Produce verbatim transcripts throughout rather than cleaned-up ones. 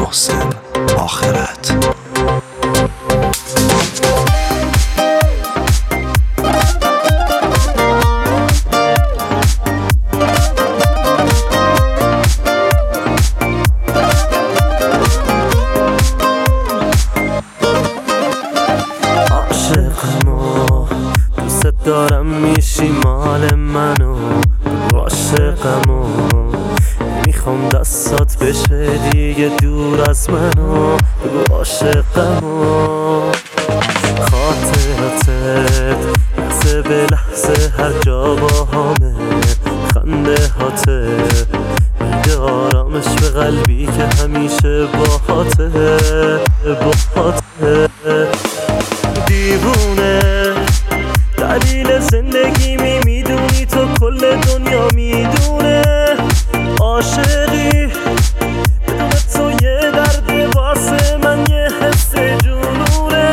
محسن آخرت. دوست دارم میشی مال منو، عاشقمو میخوام دستات بشه دیگه دور از منو، بگو عاشقمو. خاطراتت لحظه به لحظه هر جا با همه، خنده هاته میده آرامش به قلبی که همیشه باهاته باهاته. دیوونه دلیل زندگی می میدونی تو، کل دنیا میدونه عاشقی بدون تو یه درد واسه من، یه حس جنونه.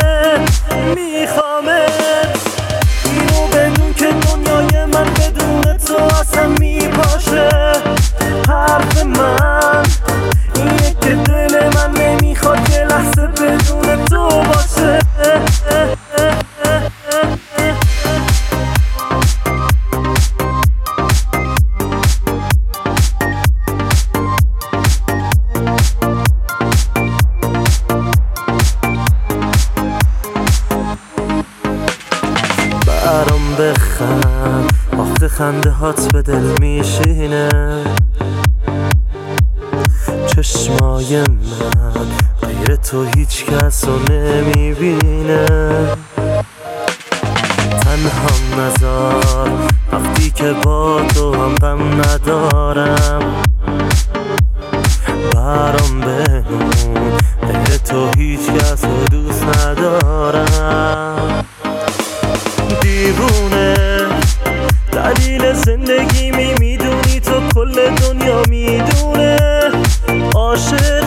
میخوامت اینو بدون که دنیای من بدون تو اصلا میپاشه. حرف من اینه که دل من نمیخواد یه لحظه بدون تو باشه. برام بخند آخه خنده هات به دل میشینه، چشمای من غیر تو هیچ کس رو نمیبینه. تنها نذار وقتی که با تو هم غم ندارم، برام بمون غیر تو هیچ کس رو دوست ندارم. دیوونه دلیل زندگی می میدونی تو، کل دنیا میدونه عاشق